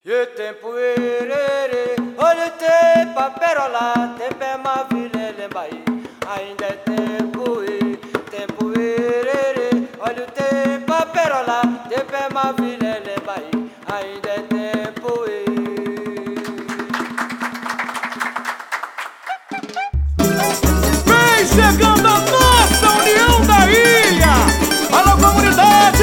E tempo erere, olha o tempo a perola, tempo é maravilha, lembra aí, ainda é tempo erere, olha o tempo a perola, tempo é maravilha, lembra aí, ainda é tempo Vem chegando a nossa União da Ilha! Alô, comunidade!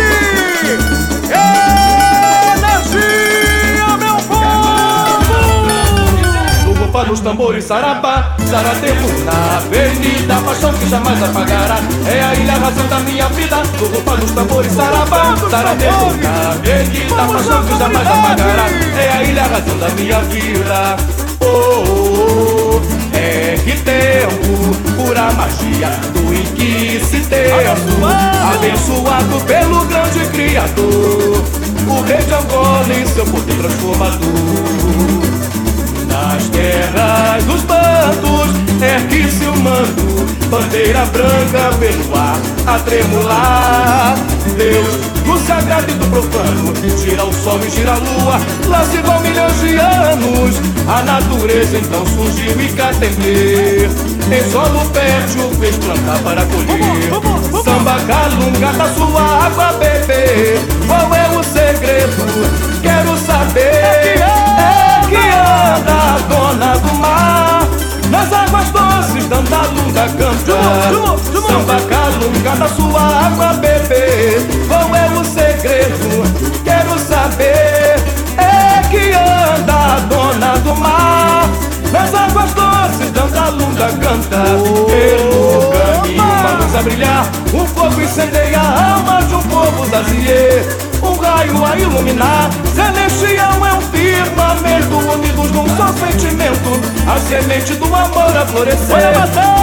Dos tambores, sarapá, saratempo na avenida, paixão que jamais apagará. É a ilha, a razão da minha vida. Do rufa dos tambores, sarapá, saratempo na avenida, paixão que jamais apagará. É a ilha, a razão da minha vida. Oh, é que tempo, pura magia do inquisitempo, abençoado pelo grande Criador, o rei de Angola em seu poder transformador. Nas terras dos bandos ergue-se o manto, bandeira branca pelo ar a tremular. Deus do sagrado e do profano, gira o sol e gira a lua, lá se vão milhões de anos. A natureza então surgiu e cá temer, em solo fértil fez plantar para colher. Samba calunga da sua água beber, qual é o segredo? Quero saber. Que anda a dona do mar, nas águas doces Dandalunga canta. Samba calunga da sua água beber, qual é o segredo? Quero saber. É que anda a dona do mar, nas águas doces Dandalunga canta. Pelo caminho uma luz a brilhar, um fogo incendeia a alma de um povo zazier, um raio a iluminar. Celestial é um firmamento, unidos num só sentimento, a semente do amor a florescer.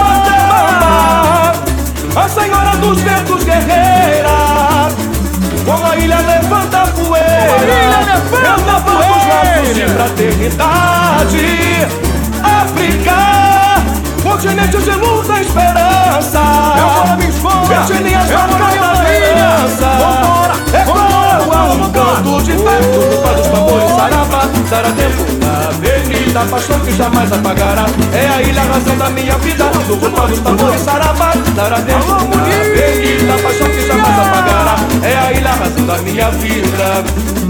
A senhora dos ventos guerreira, com a ilha levanta a poeira, levanta os laços de fraternidade. África, continente de luta e esperança, etnias marcam a herança. Ecoa um canto de fé, culpa dos tambores, sarapa, saratempo na avenida, paixão que jamais apagará. É a ilha, a razão da minha vida, do culpa dos tambores, sarapa, saratempo na avenida, paixão que jamais apagará. É a ilha, a razão da minha vida.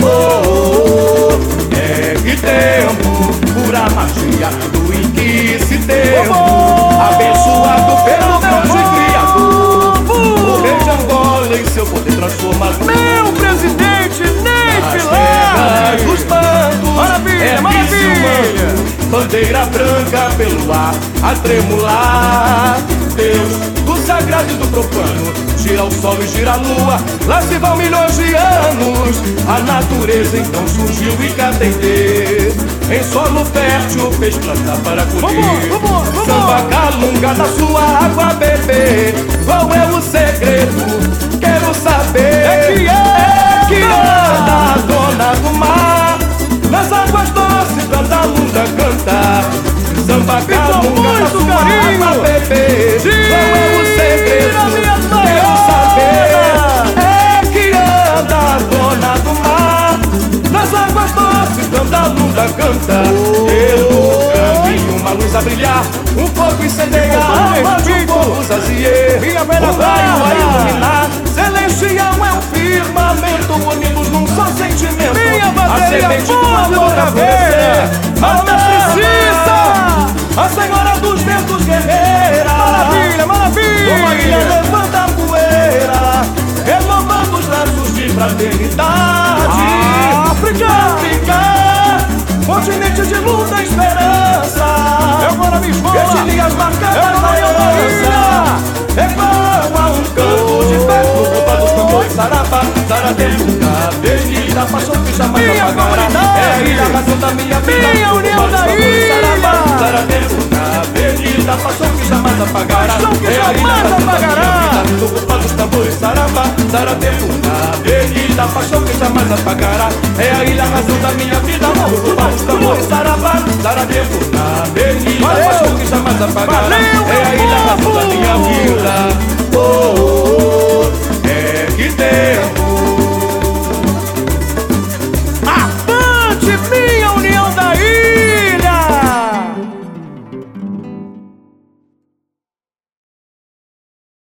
Oh, é que tempo, pura magia do inquisitempo, abençoado pelo grande Criador, o rei de Angola em seu poder transformador. Meu presidente Ney Pilar dos bandos, maravilha, maravilha. Bandeira branca pelo ar a tremular. Deus do sagrado e do profano, gira o sol e gira a lua, lá se vão milhões de anos. A natureza então surgiu e cá tem ter, em solo fértil fez plantar para colher. Samba calunga da sua água beber, qual é o segredo? Quero saber. É que anda a dona do mar, nas águas doces Dandalunga canta. Samba calunga da sua água beber, qual é o segredo? Quero saber. É que anda a dona do mar, nas águas doces Dandalunga canta. Pelo caminho uma luz a brilhar, um fogo incendeia a alma de um povo zazier, um raio a iluminar. Celestial é um firmamento, unidos num só sentimento, a semente do amor a florescer. A mestre a senhora dos ventos guerreira, maravilha, maravilha. Uma ilha levanta a poeira, renovando os laços de fraternidade. África, continente de luta e esperança, eu vou na minha escola, etnias marcadas na herança. Ecoa um canto de fé, no culpa dos tambores, sarapa, saratempo na avenida, paixão que jamais apagará. É a ilha, a razão da minha vida, minha união da ilha. Saratempo na avenida, paixão que jamais apagará. É a ilha, a razão da minha vida, no culpa dos tambores, sarapa, saratempo na avenida, paixão que jamais apagará. É a ilha, a razão da minha vida, no culpa dos tambores, sarapa, saratempo na avenida, paixão que jamais apagará.